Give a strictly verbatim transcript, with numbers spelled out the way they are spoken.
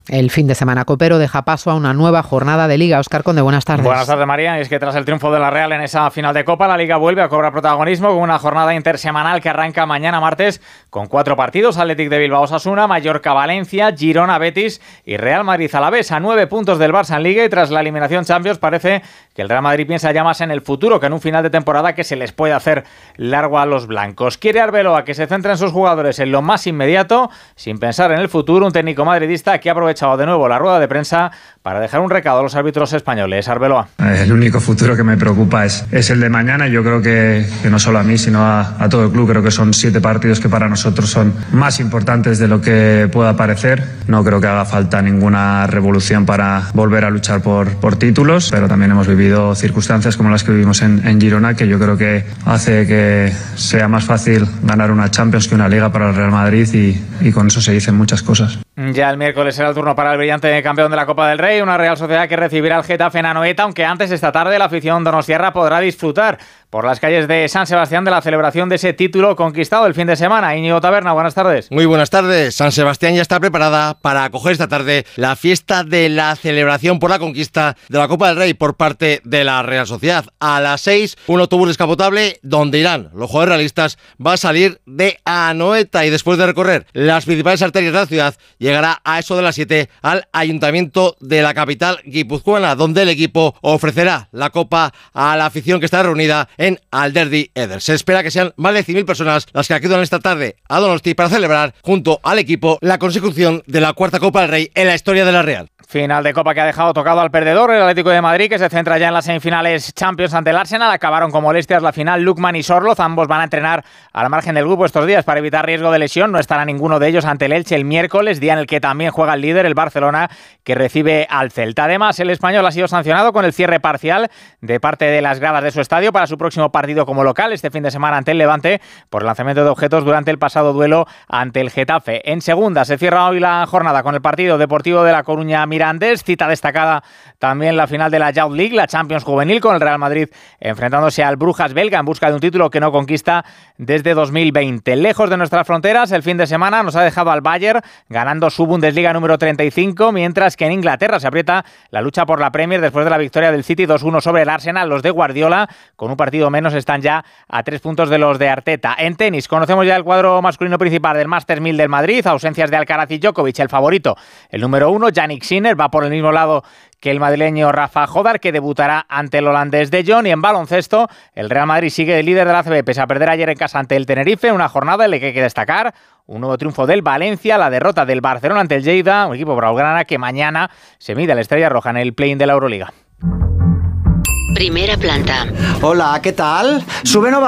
El fin de semana copero deja paso a una nueva jornada de Liga. Óscar Conde, buenas tardes. Buenas tardes, María. Y es que tras el triunfo de la Real en esa final de Copa, la Liga vuelve a cobrar protagonismo con una jornada intersemanal que arranca mañana martes con cuatro partidos: Athletic de Bilbao Osasuna, Mallorca Valencia, Girona Betis y Real Madrid Alavés, a nueve puntos del Barça en Liga. Y tras la eliminación Champions parece que el Real Madrid piensa ya más en el futuro que en un final de temporada que se les puede hacer largo a los blancos. Quiere Arbeloa que se centren sus jugadores en lo más inmediato, sin pensar en el futuro. Un técnico madridista que ha aprovechado de nuevo la rueda de prensa para dejar un recado a los árbitros españoles. Arbeloa. El único futuro que me preocupa es, es el de mañana. Yo creo que, que no solo a mí, sino a, a todo el club. Creo que son siete partidos que para nosotros son más importantes de lo que pueda parecer. No creo que haga falta ninguna revolución para volver a luchar por, por títulos, pero también hemos vivido circunstancias como las que vivimos en, en Girona, que yo creo que hace que sea más fácil ganar una Champions que una Liga para el Real Madrid, y, y con eso se dicen muchas cosas. Ya el miércoles será el turno para el brillante campeón de la Copa del Rey, una Real Sociedad que recibirá al Getafe en Anoeta, aunque antes esta tarde la afición donostiarra podrá disfrutar por las calles de San Sebastián de la celebración de ese título conquistado el fin de semana. Íñigo Taberna, buenas tardes. Muy buenas tardes. San Sebastián ya está preparada para acoger esta tarde la fiesta de la celebración por la conquista de la Copa del Rey por parte de la Real Sociedad. A las seis, un autobús descapotable donde irán los jugadores realistas va a salir de Anoeta, y después de recorrer las principales arterias de la ciudad llegará a eso de las siete al Ayuntamiento de la capital guipuzcoana, donde el equipo ofrecerá la copa a la afición que está reunida en Alderdi Eder. Se espera que sean más de cien mil personas las que acudan esta tarde a Donosti para celebrar junto al equipo la consecución de la cuarta Copa del Rey en la historia de la Real. Final de Copa que ha dejado tocado al perdedor, el Atlético de Madrid, que se centra ya en las semifinales Champions ante el Arsenal. Acabaron con molestias la final Lukman y Sorloz. Ambos van a entrenar al margen del grupo estos días para evitar riesgo de lesión. No estará ninguno de ellos ante el Elche el miércoles, día en el que también juega el líder, el Barcelona, que recibe al Celta. Además, el español ha sido sancionado con el cierre parcial de parte de las gradas de su estadio para su próximo partido como local este fin de semana ante el Levante por el lanzamiento de objetos durante el pasado duelo ante el Getafe. En segunda se cierra hoy la jornada con el partido Deportivo de La Coruña Mirandés. Cita destacada también la final de la Youth League, la Champions Juvenil, con el Real Madrid enfrentándose al Brujas belga en busca de un título que no conquista desde dos mil veinte. Lejos de nuestras fronteras, el fin de semana nos ha dejado al Bayern ganando su Bundesliga número treinta y cinco, mientras que en Inglaterra se aprieta la lucha por la Premier después de la victoria del City dos uno sobre el Arsenal. Los de Guardiola, con un partido menos, están ya a tres puntos de los de Arteta. En tenis, conocemos ya el cuadro masculino principal del Masters mil del Madrid, ausencias de Alcaraz y Djokovic, el favorito, el número uno, Jannik Sinner, va por el mismo lado que el madrileño Rafa Jodar, que debutará ante el holandés De Jong. Y en baloncesto, el Real Madrid sigue el líder de la A C B, pese a perder ayer en casa ante el Tenerife, una jornada en la que hay que destacar un nuevo triunfo del Valencia, la derrota del Barcelona ante el Lleida, un equipo blaugrana que mañana se mide a la Estrella Roja en el play-in de la Euroliga. Primera planta. Hola, ¿qué tal? Sube no